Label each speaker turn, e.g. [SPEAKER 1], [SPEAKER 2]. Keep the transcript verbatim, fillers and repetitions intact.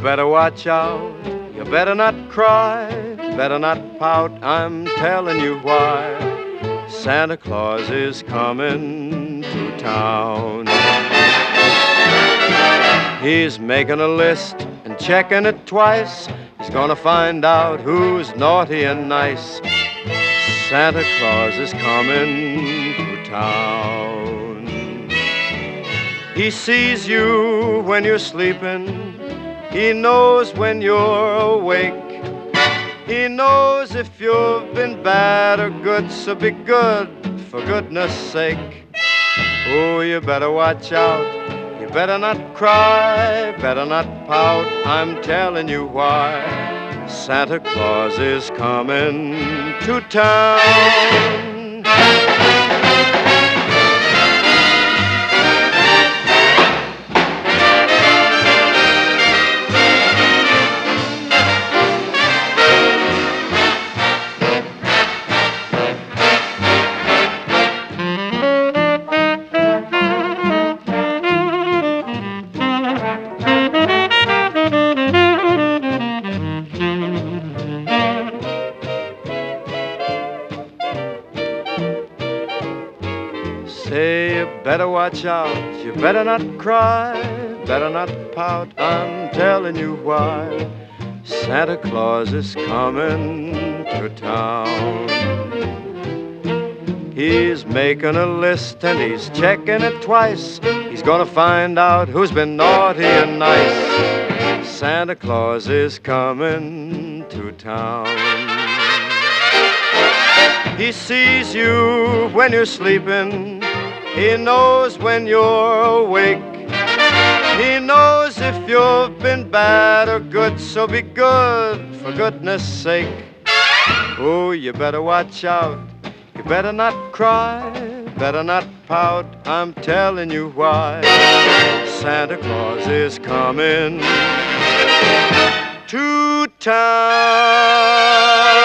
[SPEAKER 1] better watch out, you better not cry, better not pout, I'm telling you why. Santa Claus is coming to town. He's making a list and checking it twice. He's gonna find out who's naughty and nice. Santa Claus is coming to town. He sees you when you're sleeping. He knows when you're awake. He knows if you've been bad or good, so be good, for goodness sake. Oh, you better watch out. You better not cry, better not pout, I'm telling you why. Santa Claus is coming to town. Say you better watch out, you better not cry, better not pout, I'm telling you why. Santa Claus is coming to town. He's making a list and he's checking it twice. He's gonna find out who's been naughty and nice. Santa Claus is coming to town. He sees you when you're sleeping. He knows when you're awake. He knows if you've been bad or good, so be good, for goodness sake. Oh, you better watch out. You better not cry, better not pout, I'm telling you why. Santa Claus is coming to town.